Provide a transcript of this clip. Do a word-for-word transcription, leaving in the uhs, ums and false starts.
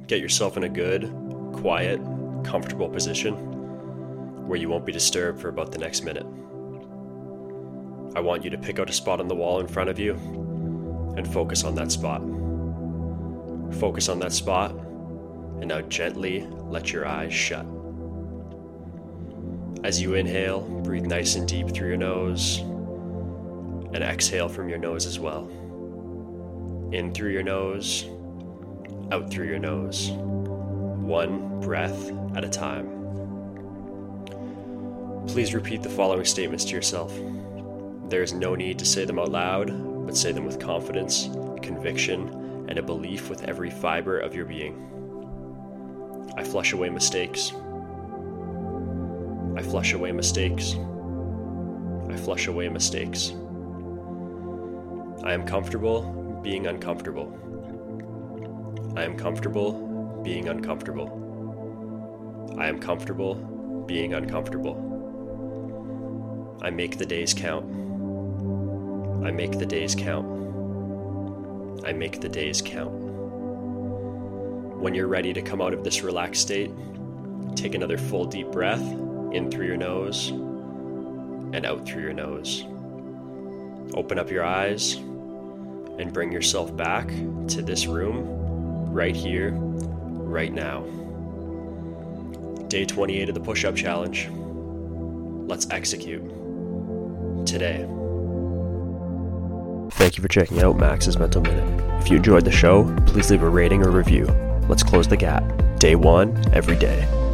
Get yourself in a good, quiet, comfortable position where you won't be disturbed for about the next minute. I want you to pick out a spot on the wall in front of you and focus on that spot. Focus on that spot, and now gently let your eyes shut. As you inhale, breathe nice and deep through your nose, and exhale from your nose as well. In through your nose, out through your nose, one breath at a time. Please repeat the following statements to yourself. There is no need to say them out loud, but say them with confidence, conviction, and a belief with every fiber of your being. I flush away mistakes. I flush away mistakes. I flush away mistakes. I am comfortable being uncomfortable. I am comfortable being uncomfortable. I am comfortable being uncomfortable. I make the days count. I make the days count. I make the days count. When you're ready to come out of this relaxed state, take another full deep breath in through your nose and out through your nose. Open up your eyes and bring yourself back to this room right here, right now. Day twenty-eight of the push-up challenge. Let's execute today. Thank you for checking out Max's Mental Minute. If you enjoyed the show, please leave a rating or review. Let's close the gap. Day one, every day.